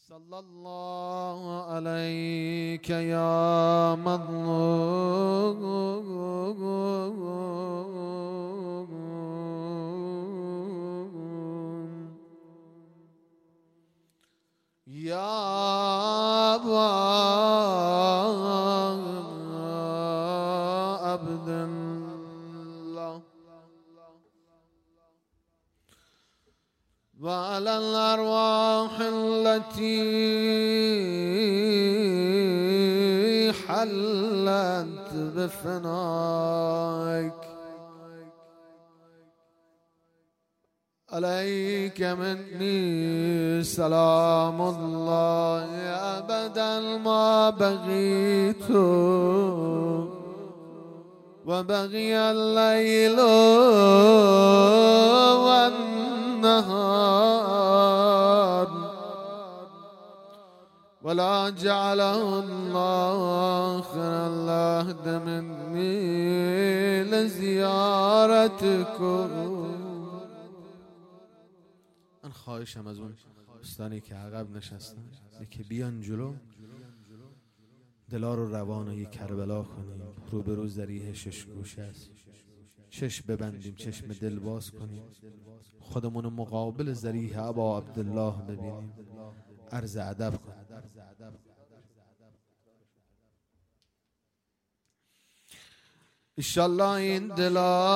صلى الله عليك يا مظلوم يا عبد الله وعلى الأرواح التي حلت بفنائك عليك مني سلام الله أبدا ما بغيت وبغي الليل والنهار ولا جعله الله آخر العهد مني لزیارتكم. من خواهشم از اون دوستانی که عقب نشستن که بیان جلو، دلا رو روان و یک کربلا کنیم. روبرو ذریح شش گوش است، چشم ببندیم، چشم دل باز کنیم، خودمون مقابل ذریح ابا عبدالله ببینیم، عرض ادب کنیم. انشالله این دلا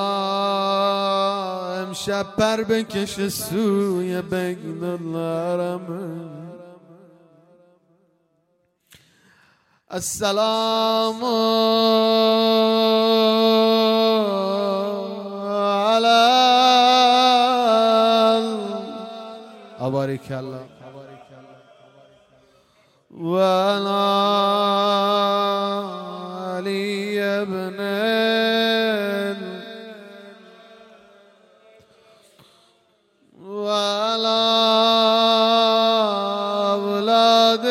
امشب پر بکش سوی بین الحرم. السلام علی بارک الله و علی ابن و علی اولاد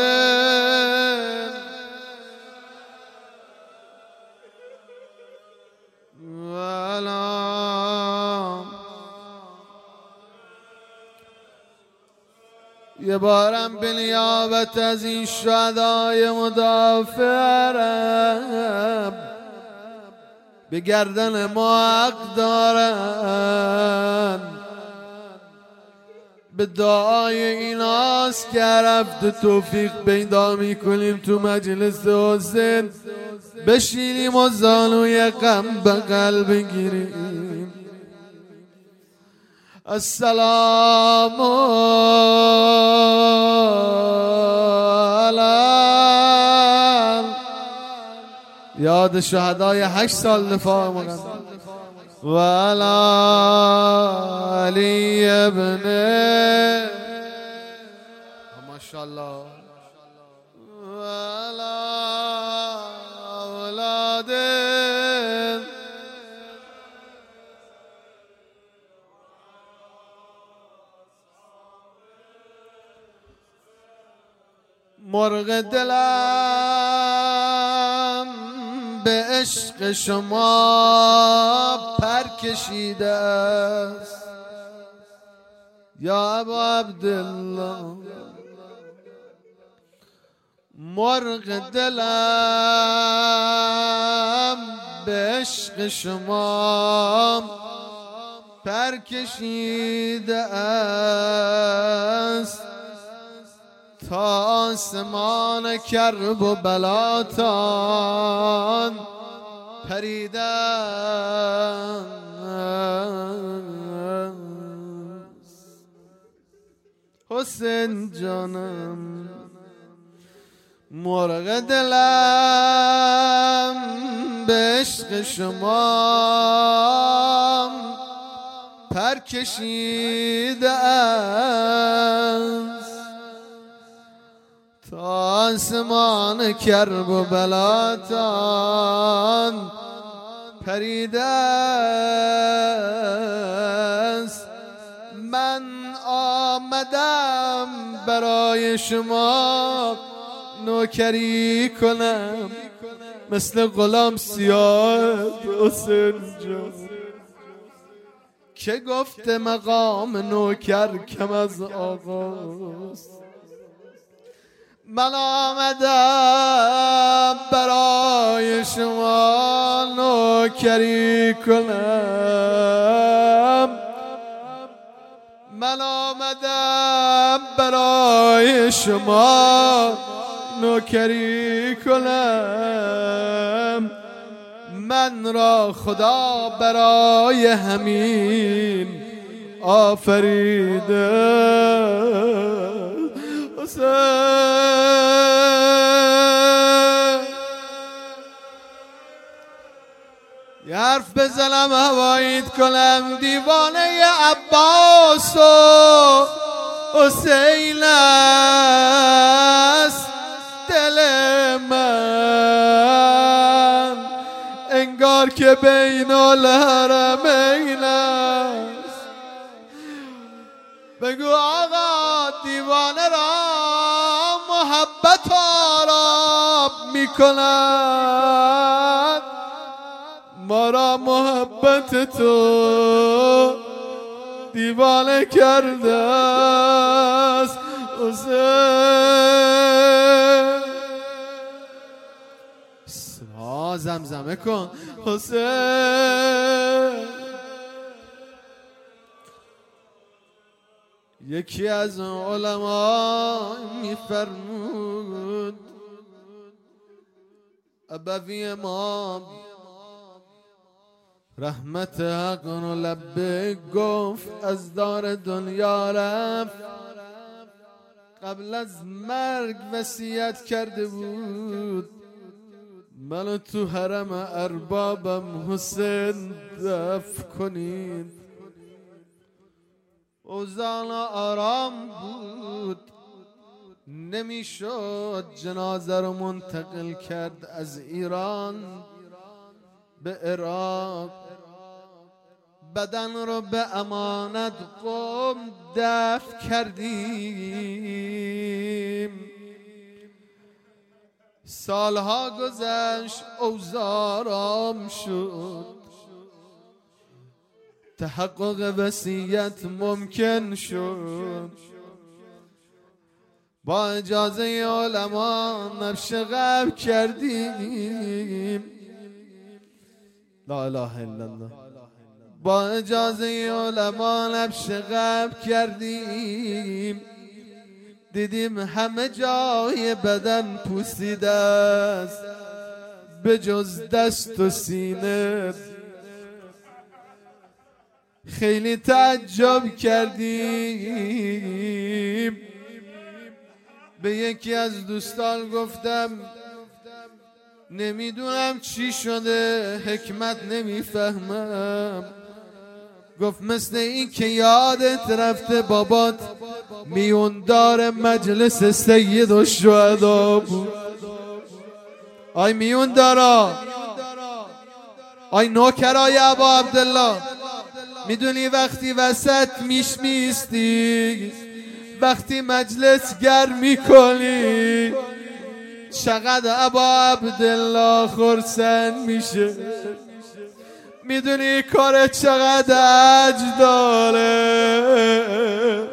یه بارم به نیابت از این شهدای مدافع عرب به گردن ما حق دارن. به دعای ایناست که رفت توفیق پیدا میکنیم تو مجلس حسین بشینیم و زانوی غم بغل بگیریم. السلام علی یاد شهدای 8 سال دفاع مقدس و علی علی ابن ماشاءالله و علی اولاد مرغ دلم به عشق شما پر کشیده است یا ابا عبدالله. مرغ دلم به عشق شما پر کشیده است تا آسمان کرب و بلاتان پریده است. حسین جانم مرغ دلم به عشق شما پر کشیده است تا آسمان کرب و بلاتان پریده است. من آمدم برای شما نوکری کنم مثل غلام سیاه حسین جان که گفته مقام نوکر کم از آقاست. من آمدم برای شما نوکری کنم، من آمدم برای شما نوکری کنم. من را خدا برای همین آفریده. یه حرف بزنم هواییت کنم، دیوانه عباس و حسین است دل من، انگار که بین الحرمین است. بگو آقا دیوانه را محبت آرام می کند، ما را محبت تو دیوانه کرده است. زمزمه کن حسین. یکی از علما میفرمود ابوی ما رحمت حق و لبه گفت از دار دنیا رفت، قبل از مرگ وصیت کرده بود منو تو حرم اربابم حسین دفن کنید. اوزان آرام بود، نمیشد جنازه رو منتقل کرد از ایران به عراق. بدن رو به امانت قم دفن کردیم. سالها گذشت، اوضاع آرام شد، تحقق وصیت ممکن شد. با اجازه علما نبش قبر کردیم. لا اله الا الله. با اجازه علما نبش قبر کردیم. دیدیم همه جای بدن پوسیده است به جز دست و سینه. خیلی تعجب کردیم. به یکی از دوستان گفتم نمیدونم چی شده، حکمت نمیفهمم. گفت مثل این که یادت رفته بابات میوندار مجلس سید الشهدا بود. آی میوندارا، آی نوکرای ابا عبدالله، میدونی وقتی وسط میستی، وقتی مجلس گرم میکنی، چقدر ابا عبدالله خرسند میشه. میدونی کار چقدر عجز داره.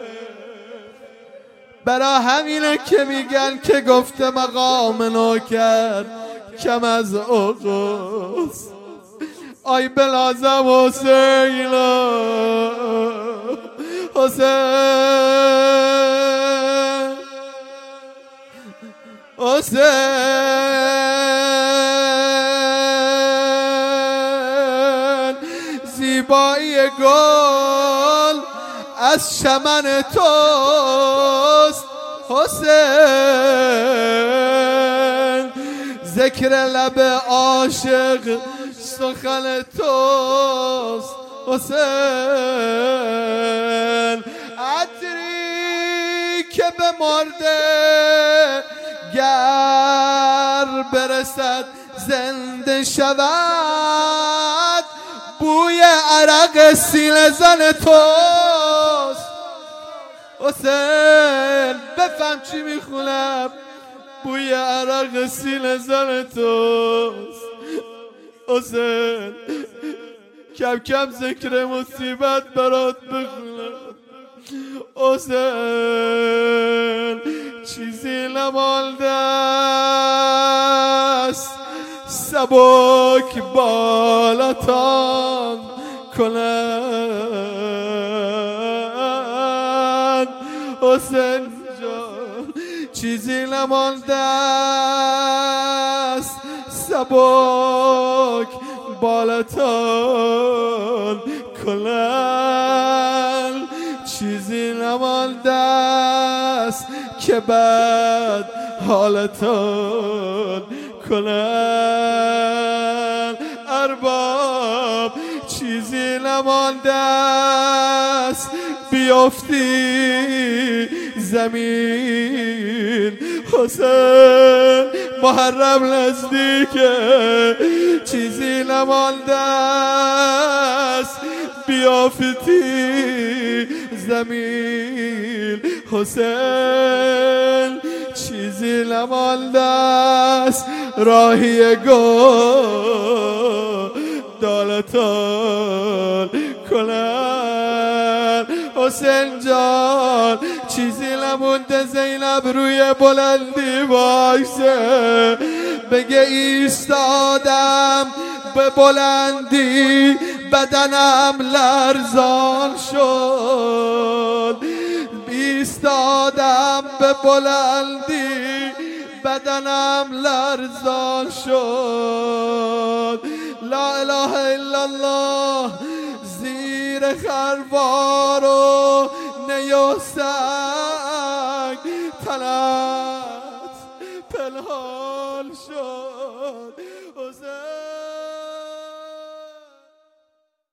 برا همینه که میگن که گفته مقام نوکر کم از اوقاست. آی بلازم حسین حسین حسین، زیبایی گل از چمن توست حسین، ذکر لب عاشق سخن توست حسین. عطری که به مرده گر برسد زنده شود، بوی عرق سینه زن توست حسین. بفهم چی میخونم، بوی عرق سینه زن توست حسین. کم کم ذکر مصیبت برات بخونم حسین. چیزی نمانده است سبک بالاتان کنند حسین جان. چیزی نمانده است سبک بالاتان کنند. چیزی نمانده است که بعد حالتان کنند. ارباب چیزی نمانده است بیافتی زمین حسین محرم نزدیکه. چیزی نمانده است بیافتی زمین حسین. چیزی نمانده است راهی دالتان کنن حسین جان. چیزی نمونده زینب روی بلندی وایسه بگه ایستادم به بلندی بدنم لرزان شد. ایستادم به بلندی بدنم لرزان شد. لا اله الا الله زیر خروار و نیستم